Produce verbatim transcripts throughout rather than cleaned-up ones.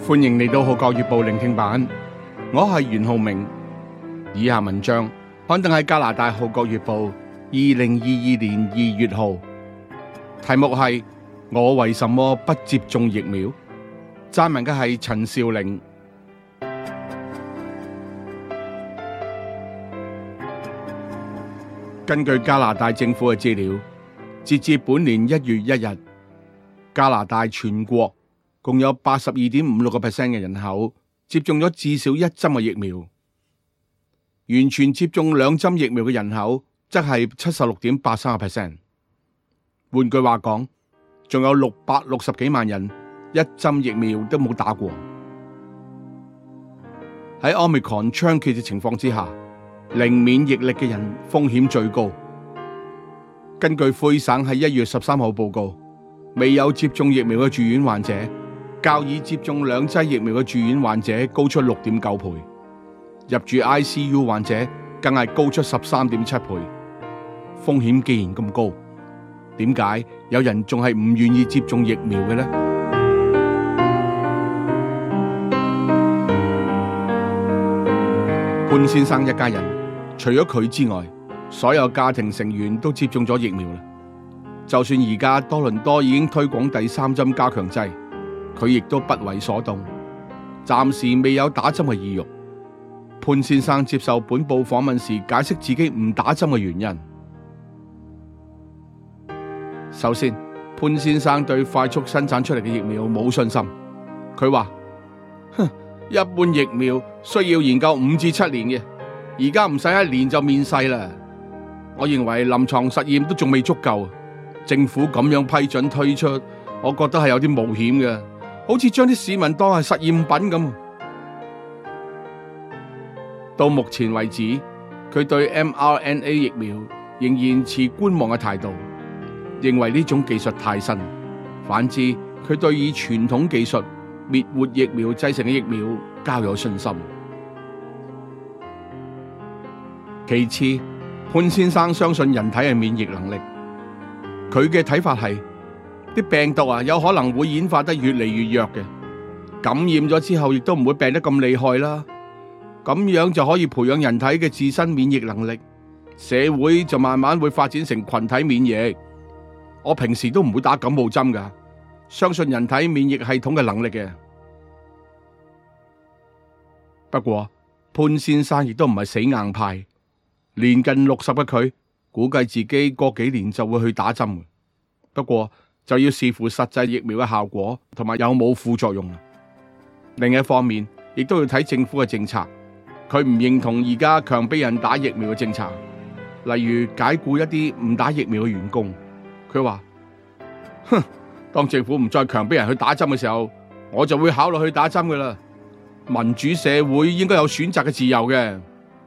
歡迎嚟到《號角月報》聆聽版，我係袁浩明。以下文章刊登喺加拿大《號角月報》二零二二年二月號，題目係我為什麼不接種疫苗？撰文嘅係陳少玲。根據加拿大政府嘅資料，截至本年一月一日，加拿大全國共有八十二點五六個 percent 嘅人口接種咗至少一針嘅疫苗，完全接種兩針疫苗嘅人口則係七十六點八三個 percent。換句話講，仲有六百六十幾萬人一針疫苗都冇打過。喺 Omicron 猖獗嘅情況之下，零免疫力嘅人風險最高。根據魁省喺一月十三號報告，未有接種疫苗嘅住院患者較已接種兩劑疫苗嘅住院患者高出六點九倍，入住 I C U 患者更係高出十三點七倍。風險既然咁高，點解有人仲係唔願意接種疫苗嘅呢？潘先生一家人除咗佢之外，所有家庭成員都接種咗疫苗啦。就算而家多倫多已經推廣第三針加強劑，佢亦都不為所動，暫時未有打針嘅意欲。潘先生接受本報訪問時解釋自己唔打針嘅原因。首先，潘先生對快速生產出嚟嘅疫苗冇信心。佢話：哼，一般疫苗需要研究五至七年嘅，而家唔使一年就面世啦。我認為臨床實驗都仲未足夠，政府咁樣批准推出，我覺得係有啲冒險嘅，好似將啲市民當係實驗品咁。到目前為止，佢對 M R N A 疫苗仍然持觀望嘅態度，認為呢種技術太新。反之，佢對以傳統技術滅活疫苗製成嘅疫苗較有信心。其次，潘先生相信人體嘅免疫能力。佢嘅睇法係，啲病毒啊有可能會演化得越嚟越弱嘅，感染咗之後亦都唔會病得咁厲害啦。咁樣就可以培養人體嘅自身免疫能力，社會就慢慢會發展成群體免疫。我平時都唔會打感冒針㗎，相信人體免疫系統嘅能力嘅。不過潘先生亦都唔係死硬派，年近六十嘅佢估計自己過幾年就會去打針，不過就要視乎實際疫苗嘅效果同埋有冇副作用。另一方面，亦都要睇政府嘅政策。佢唔認同而家強迫人打疫苗嘅政策，例如解僱一啲唔打疫苗嘅員工。佢話：哼，當政府唔再強迫人去打針嘅時候，我就會考慮去打針噶啦。民主社會應該有選擇嘅自由嘅。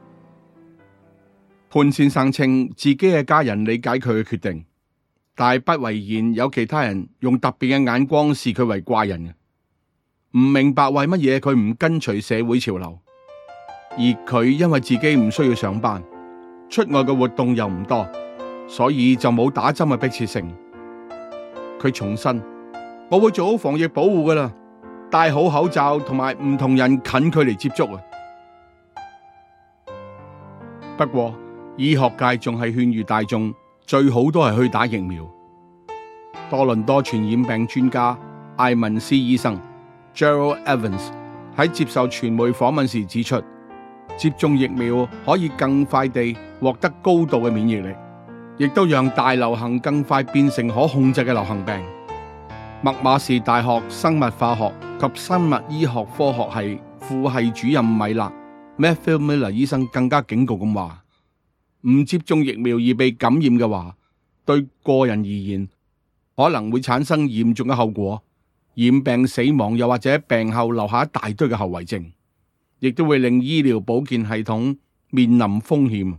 潘先生稱自己嘅家人理解佢嘅決定，但係不諱言有其他人用特別嘅眼光視佢為怪人嘅，唔明白為乜嘢佢唔跟隨社會潮流。而佢因為自己唔需要上班，出外嘅活動又唔多，所以就冇打針嘅迫切性。佢重申：我會做好防疫保護噶啦，戴好口罩同埋唔同人近距離接觸啊。不過醫學界仲係勸喻大眾最好都係去打疫苗。多倫多傳染病專家艾文斯醫生 Gerald Evans 喺接受傳媒訪問時指出，接種疫苗可以更快地獲得高度嘅免疫力，亦都讓大流行更快變成可控制嘅流行病。麥馬士大學生物化學及生物醫學科學系副系主任米勒 Matthew Miller 醫生更加警告咁話：唔接種疫苗而被感染嘅話，對個人而言可能會產生嚴重嘅後果，染病死亡，又或者病後留下一大堆嘅後遺症，亦都會令醫療保健系統面臨風險。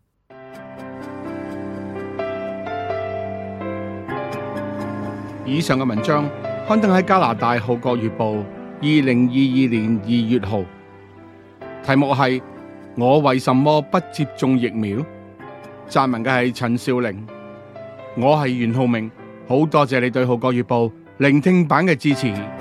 以上嘅文章刊登喺加拿大《號角月報》二零二二年二月號，題目係我為什麼不接種疫苗？撰文嘅係陳少玲。我係袁浩明，好多謝你對《號角月報》聆聽版嘅支持。